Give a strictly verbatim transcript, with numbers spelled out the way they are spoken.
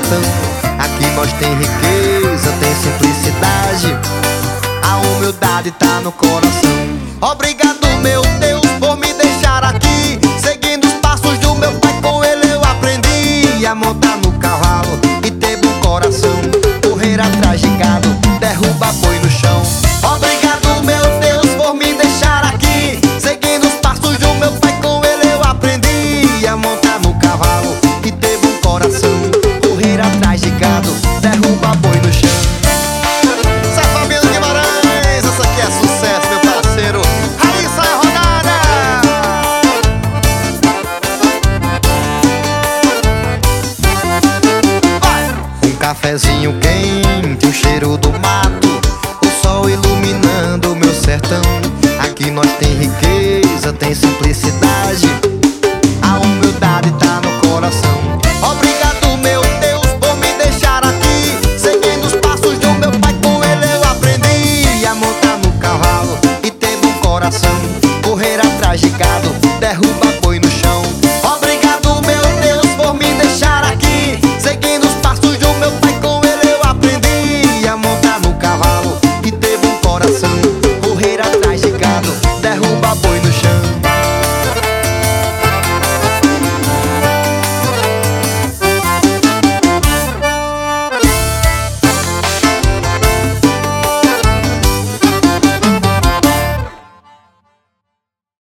sertão. Aqui nós tem riqueza, tem simplicidade, a humildade tá no coração. Obrigado, meu Deus, por me deixar aqui, seguindo os passos do meu pai. Com ele eu aprendi a montar no cavalo e ter bom coração. Correr atrás de gado, derruba boi no chão. Obrigado, meu Deus, por me deixar aqui, seguindo os passos do meu pai. Com ele eu aprendi a montar no cavalo e ter bom coração. Correr atrás de gado, derruba boi no chão. Essa é a família Guimarães, essa aqui é sucesso, meu parceiro. Raíssa Rodada. Vai! Um cafezinho quente, o cheiro do mato, o sol iluminando o meu sertão. Aqui nós tem riqueza, tem simplicidade, a